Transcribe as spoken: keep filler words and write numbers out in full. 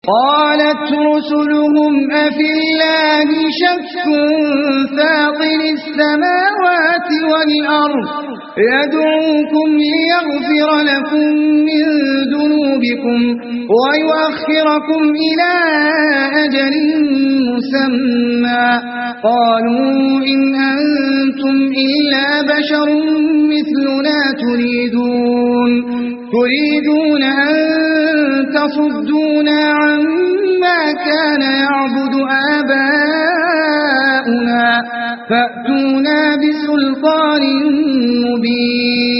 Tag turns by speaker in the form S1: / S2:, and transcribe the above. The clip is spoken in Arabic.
S1: قالت رسلهم أفي الله شك فاطر السماوات والأرض يدعوكم ليغفر لكم من ذنوبكم ويؤخركم إلى أجل مسمى قالوا إن أنتم إلا بشر مثلنا تريدون تريدون أن تصدونا عما كان يعبد آباؤنا فأتونا بسلطان مبين